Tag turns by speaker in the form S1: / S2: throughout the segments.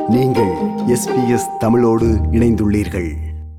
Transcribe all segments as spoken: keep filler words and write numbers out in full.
S1: நீங்கள் S B S தமிழோடு இணைந்துள்ளீர்கள்.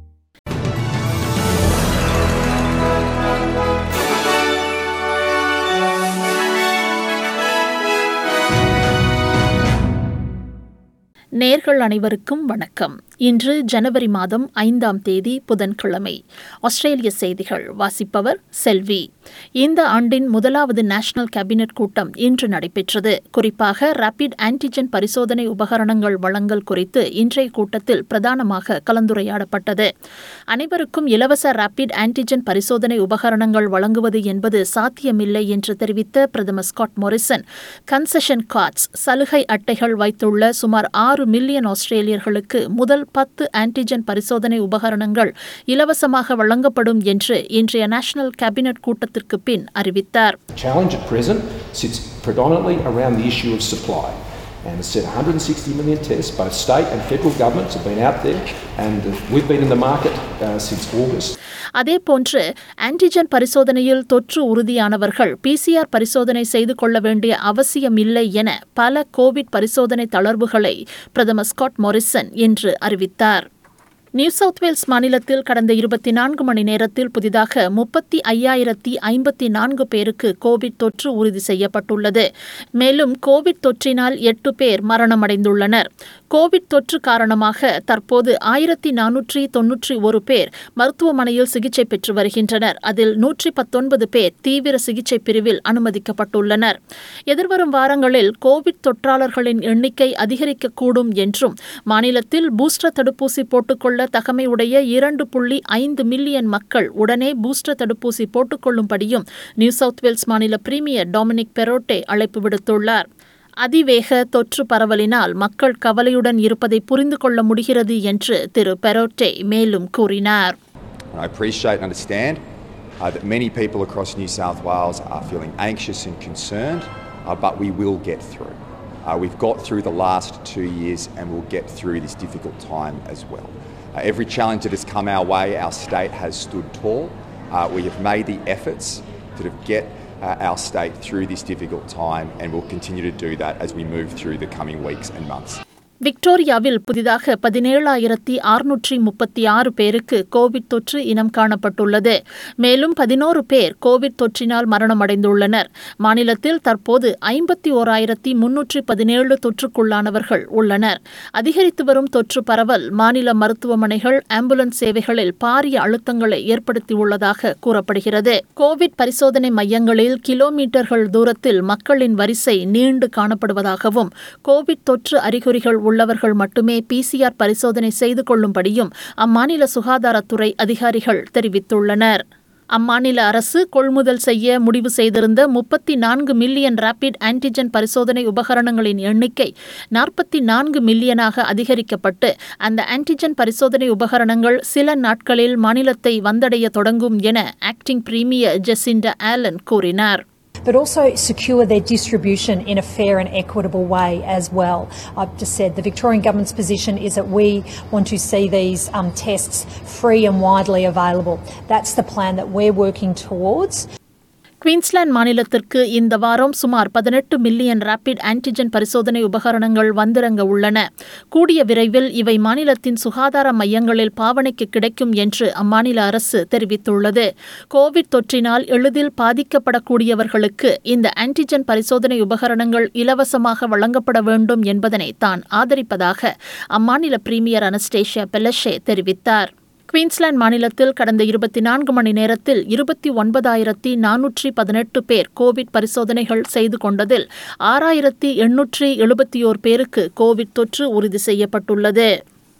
S2: நேர்கள் அனைவருக்கும் வணக்கம். இன்று ஜனவரி மாதம் ஐந்தாம் தேதி புதன்கிழமை. ஆஸ்திரேலிய செய்திகள் வாசிப்பவர் செல்வி. இந்த ஆண்டின் முதலாவது நேஷனல் கேபினெட் கூட்டம் இன்று நடைபெற்றது. குறிப்பாக ரேபிட் ஆன்டிஜென் பரிசோதனை உபகரணங்கள் வழங்கல் குறித்து இன்றைய கூட்டத்தில் பிரதானமாக கலந்துரையாடப்பட்டது. அனைவருக்கும் இலவச ரேபிட் ஆன்டிஜென் பரிசோதனை உபகரணங்கள் வழங்குவது என்பது சாத்தியமில்லை என்று தெரிவித்த பிரதமர் ஸ்காட் மோரிசன், கன்செஷன் கார்ட்ஸ் சலுகை அட்டைகள் வைத்துள்ள சுமார் ஆறு மில்லியன் ஆஸ்திரேலியர்களுக்கு முதல் பத்து ஆன்டிஜென் பரிசோதனை உபகரணங்கள் இலவசமாக வழங்கப்படும் என்று இன்றைய நேஷனல் கேபினெட் கூட்டத்திற்கு பின் அறிவித்தார்.
S3: Challenge at present sits predominantly around the issue of supply. And as said, one hundred sixty million tests, both state and federal governments have been out there, and we've been in the market uh, since August.
S2: அதேபோன்று antigen பரிசோதனையில் தொற்று உறுதியானவர்கள் PCR பரிசோதனை செய்து கொள்ள வேண்டிய அவசியமில்லை என பல கோவிட் பரிசோதனை தளர்வுகளை பிரதமர் ஸ்காட் மோரிசன் இன்று அறிவித்தார். நியூ சவுத் வேல்ஸ் மாநிலத்தில் கடந்த இருபத்தி நான்கு மணி நேரத்தில் புதிதாக முப்பத்தி ஐயாயிரத்தி ஐம்பத்தி நான்கு பேருக்கு கோவிட் தொற்று உறுதி செய்யப்பட்டுள்ளது. மேலும் கோவிட் தொற்றினால் எட்டு பேர் மரணமடைந்துள்ளனர். கோவிட் தொற்று காரணமாக தற்போது ஆயிரத்தி நானூற்றி தொன்னூற்றி ஒரு பேர் மருத்துவமனையில் சிகிச்சை பெற்று வருகின்றனர். அதில் நூற்றி பத்தொன்பது பேர் தீவிர சிகிச்சை பிரிவில் அனுமதிக்கப்பட்டுள்ளனர். எதிர்வரும் வாரங்களில் கோவிட் தொற்றாளர்களின் எண்ணிக்கை அதிகரிக்கக்கூடும் என்றும் மாநிலத்தில் பூஸ்டர் தடுப்பூசி போட்டுக்கொள்ள தகமையுடைய இரண்டு புள்ளி ஐந்து மில்லியன் மக்கள் உடனே பூஸ்டர் தடுப்பூசி போட்டுக்கொள்ளும்படியும் நியூ சவுத் வேல்ஸ் மாநில பிரீமியர் டாமினிக் பெரோட்டே அழைப்பு விடுத்துள்ளார். அதிவேக தொற்று பரவலினால் மக்கள் கவலையுடன் இருப்பதை புரிந்து கொள்ள முடிகிறது என்று திரு பெரோட்டே மேலும் கூறினார்.
S4: I appreciate and understand uh, that many people across New South Wales are feeling anxious and concerned, uh, but we will get through. Uh, we've got through the last two years and we'll get through this difficult time as well. Uh, every challenge that has come our way, our state has stood tall. Uh, we have made the efforts to get uh, our state through this difficult time, and we'll continue to do that as we move through the coming weeks and months.
S2: விக்டோரியாவில் புதிதாக பதினேழாயிரத்தி அறுநூற்றி முப்பத்தி ஆறு பேருக்கு Covid தொற்று இனம் காணப்பட்டுள்ளது. மேலும் பதினோரு பேர் கோவிட் தொற்றினால் மரணமடைந்துள்ளனர். மாநிலத்தில் தற்போது ஐம்பத்தி ஓராயிரத்தி முன்னூற்றி பதினேழு தொற்றுக்குள்ளானவர்கள் உள்ளனர். அதிகரித்து வரும் தொற்று பரவல் மாநில மருத்துவமனைகள், ஆம்புலன்ஸ் சேவைகளில் பாரிய அழுத்தங்களை ஏற்படுத்தியுள்ளதாக கூறப்படுகிறது. கோவிட் பரிசோதனை மையங்களில் கிலோமீட்டர்கள் தூரத்தில் மக்களின் வரிசை நீண்டு காணப்படுவதாகவும் கோவிட் தொற்று அறிகுறிகள் உள்ளவர்கள் மட்டுமே பிசிஆர் பரிசோதனை செய்து கொள்ளும்படியும் அம்மாநில சுகாதாரத்துறை அதிகாரிகள் தெரிவித்துள்ளனர். அம்மாநில அரசு கொள்முதல் செய்ய முடிவு செய்திருந்த முப்பத்தி நான்கு மில்லியன் ரேபிட் ஆன்டிஜென் பரிசோதனை உபகரணங்களின் எண்ணிக்கை நாற்பத்தி நான்கு மில்லியனாக அதிகரிக்கப்பட்டு அந்த ஆன்டிஜென் பரிசோதனை உபகரணங்கள் சில நாட்களில் மாநிலத்தை வந்தடைய தொடங்கும் என ஆக்டிங் பிரீமியர் ஜெசிண்டா ஆலன் கூறினார்.
S5: But also secure their distribution in a fair and equitable way as well. I've just said the Victorian Government's position is that we want to see these um, tests free and widely available. That's the plan that we're working towards.
S2: Queensland மாநிலத்திற்கு இந்த வாரம் சுமார் பதினெட்டு million rapid antigen பரிசோதனை உபகரணங்கள் வந்திறங்க உள்ளன. கூடிய விரைவில் இவை மாநிலத்தின் சுகாதார மையங்களில் பாவனைக்கு கிடைக்கும் என்று அம்மாநில அரசு தெரிவித்துள்ளது. கோவிட் தொற்றினால் எளிதில் பாதிக்கப்படக்கூடியவர்களுக்கு இந்த ஆன்டிஜென் பரிசோதனை உபகரணங்கள் இலவசமாக வழங்கப்பட வேண்டும் என்பதனை தான் ஆதரிப்பதாக அம்மாநில பிரீமியர் அனஸ்டேஷியா பெலஷே தெரிவித்தார். குயின்ஸ்லாந்து மாநிலத்தில் கடந்த இருபத்தி நான்கு மணி நேரத்தில் இருபத்தி ஒன்பதாயிரத்தி நானூற்றி பதினெட்டு பேர் கோவிட் பரிசோதனைகள் செய்து கொண்டதில் ஆறாயிரத்தி எண்ணூற்றி எழுபத்தி ஓர் பேருக்கு கோவிட் தொற்று உறுதி செய்யப்பட்டுள்ளது.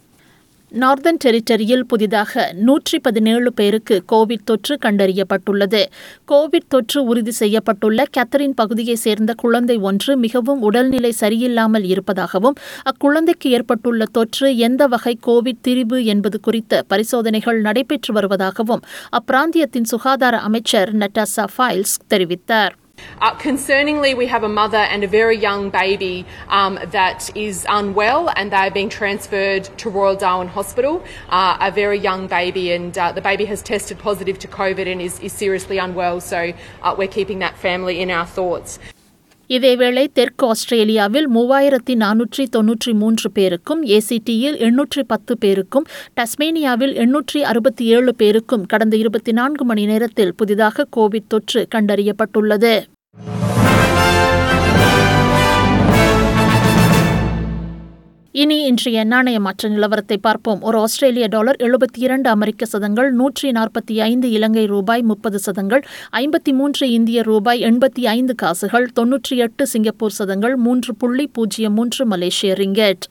S2: நார்தன் டெரிட்டரியில் புதிதாக நூற்றி பதினேழு பேருக்கு கோவிட் தொற்று கண்டறியப்பட்டுள்ளது. கோவிட் தொற்று உறுதி செய்யப்பட்டுள்ள கேத்தரின் பகுதியைச் சேர்ந்த குழந்தை ஒன்று மிகவும் உடல்நிலை சரியில்லாமல் இருப்பதாகவும் அக்குழந்தைக்கு ஏற்பட்டுள்ள தொற்று எந்த வகை கோவிட் திரிபு என்பது குறித்த பரிசோதனைகள் நடைபெற்று வருவதாகவும் அப்பிராந்தியத்தின் சுகாதார அமைச்சர் நட்டாசா ஃபைல்ஸ் தெரிவித்தார்.
S6: Uh, concerningly, we have a mother and a very young baby um, that is unwell, and they are being transferred to Royal Darwin Hospital, uh, a very young baby, and uh, the baby has tested positive to COVID and is, is seriously unwell, so uh, we're keeping that family in our thoughts.
S2: இதேவேளை தெற்கு ஆஸ்திரேலியாவில் மூவாயிரத்தி நானூற்றி தொன்னூற்றி மூன்று பேருக்கும், ஏசிடியில் எண்ணூற்றி பத்து பேருக்கும், டஸ்மேனியாவில் எண்ணூற்றி அறுபத்தி ஏழு பேருக்கும் கடந்த இருபத்தி நான்கு மணி நேரத்தில் புதிதாக கோவிட் தொற்று கண்டறியப்பட்டுள்ளது. இனி இன்றைய நாணய மாற்ற நிலவரத்தை பார்ப்போம். ஒரு ஆஸ்திரேலிய டாலர் எழுபத்தி இரண்டு அமெரிக்க சதங்கள், நூற்றி நாற்பத்தி ஐந்து இலங்கை ரூபாய் முப்பது சதங்கள், ஐம்பத்தி மூன்று இந்திய ரூபாய் எண்பத்தி ஐந்து காசுகள், தொன்னூற்றி எட்டு சிங்கப்பூர் சதங்கள், மூன்று புள்ளி பூஜ்ஜியம் மூன்று மலேசிய ரிங்கெட்.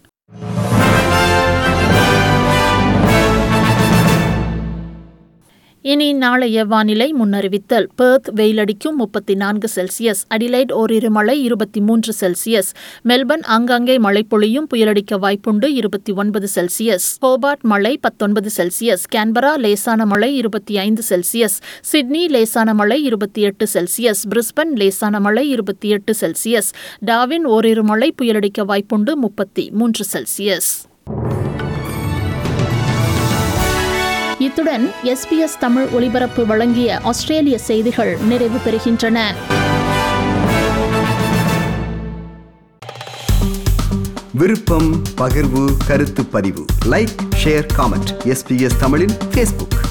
S2: இனி நாளைய வானிலை முன்னறிவித்தல். பெர்த் வெயிலடிக்கும் முப்பத்தி நான்கு செல்சியஸ், அடிலைட் ஓரிரு மழை இருபத்தி மூன்று செல்சியஸ், மெல்பர்ன் ஆங்காங்கே மழை பொழியும் புயலடிக்க வாய்ப்புண்டு இருபத்தி ஒன்பது செல்சியஸ், ஹோபார்ட் மழை பத்தொன்பது செல்சியஸ், கேன்பரா லேசான மழை இருபத்தி ஐந்து செல்சியஸ், சிட்னி லேசான மழை இருபத்தி எட்டு செல்சியஸ், பிரிஸ்பன் லேசான மழை இருபத்தி எட்டு செல்சியஸ், டார்வின் ஓரிரு மழை புயலடிக்க வாய்ப்புண்டு முப்பத்தி மூன்று செல்சியஸ். இத்துடன் எஸ்பிஎஸ் தமிழ் ஒலிபரப்பு வழங்கிய ஆஸ்திரேலிய செய்திகள் நிறைவு பெறுகின்றன.
S1: விருப்பம், பகிர்வு, கருத்து பதிவு, லைக், ஷேர், காமெண்ட். எஸ்பிஎஸ் தமிழின் ஃபேஸ்புக்.